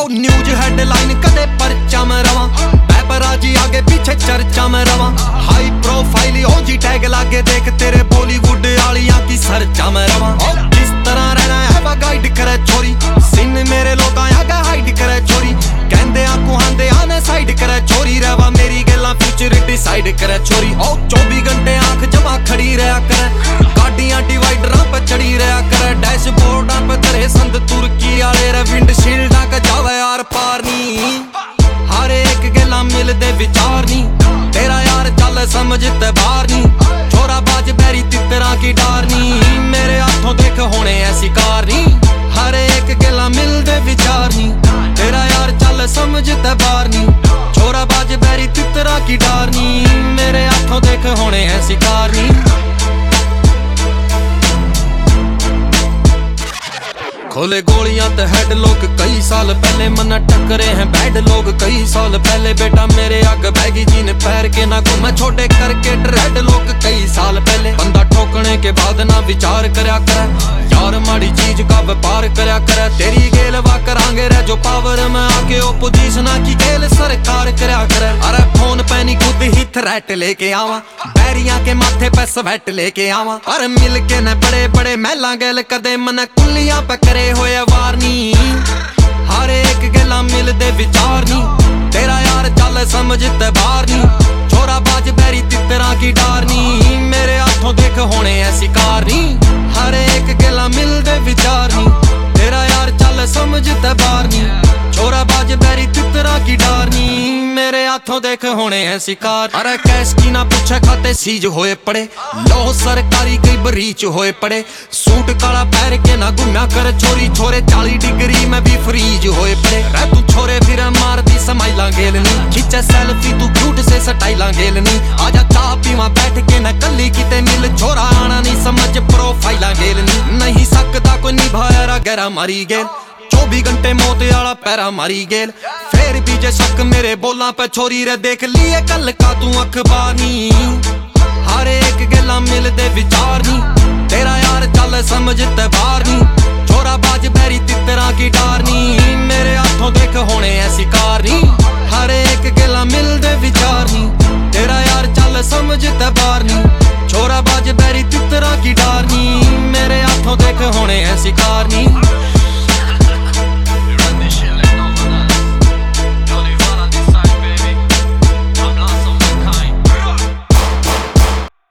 News headline कदे परचा में रवां, पैपराजी आगे पीछे चर्चा में रवां। हाई प्रोफाइल हो जी टैग लागे देख तेरे बॉलीवुड आलियां की सरचा में रवां। किस तरह रहना है वा गाइड करे छोरी, सिन मेरे लोग आगा हाइड करे छोरी। कहंदे आंकू हांदे आने साइड करे छोरी, रहवा मेरी गल्लां फ्यूचर डिसाइड करे छोरी। 24 घंटे आंख जमा खड़ी रहा करे, गाड़ियां डिवाइडरां पे चढ़ी रहा करे। डैशबोर्डां पे तेरे संद तुर्की आले रे, विंडशील्डां का जावे यार पार नी। हर एक गल्लां मिलदे विचार नी, तेरा यार चल समझते बाहर नी। छोरा बाज बैरी तितरा की डार नी, मेरे हाथों देख होने ऐसी कार नी। हर एक गल्लां मिलदे विचार नी, तेरा यार चल समझते बाहर नी। छोरा बाज बैरी तितरा की डार नी, मेरे हाथों देख होने ऐसी कार नी। खोले गोलियां ते हेड लोग कई साल पहले, मना टकरे हैं बैड लोग कई साल पहले। बेटा मेरे आग बैगी जी ने पैर के ना घूमे छोटे करके रेड लोग कई साल पहले। बंदा ठोकने के बाद ना विचार करया करे, यार माड़ी चीज का व्यापार करया करे। तेरी गेल वा करांगे रे जो पावर में आके ओपोजिशन की गेल सरकार करया करे। अरे फोन पे नहीं खुद ही थ्रेट लेके आवा, बैरियां के माथे पे स्वेट लेके आवा। अरे मिल के न बड़े बड़े महला गेल कदे मन कुलियां पे करे होए वार नी। हर एक गल्लां मिलदे विचार नी, तेरा यार चल समझते बाहर नी। छोरा बाज बैरी तितरा की डार नी, मेरे हाथों देख होने ऐसी कार नी। हर एक गल्लां मिलदे विचार नी, तेरा यार चल समझते बाहर नी। छोरा बाज बैरी तितरा की डार नी, मेरे हाथों देख होने ऐसी कार। अरे कैश की ना पूछे खाते सीज होए पड़े, लो सरकारी कई बरीच होए पड़े। सूट काला पैर के ना घुम्या कर छोरी, छोरे 40 डिग्री में भी फ्रीज होए पड़े। रह तू छोरे फिर मारती समाइला गेलनी, खींचे सेल्फी तू क्यूट से स्टाइला गेलनी। आजा चाह पीवा बैठ के न कली किते मिल, छोरा आना नहीं समझ प्रोफाइला गेलनी। नहीं सकता कोई निभाया रा गहरा मारी गेल, 24 घंटे मौत आला पैरा मारी गेल। फिर भी जे शक मेरे बोला पे छोरी रे, देख लिए कल का तू अखबार नी। हर एक गल्लां मिलदे विचार नी, तेरा यार चल समझते बाहर नी। छोरा बाज बैरी तितरा की डार नी।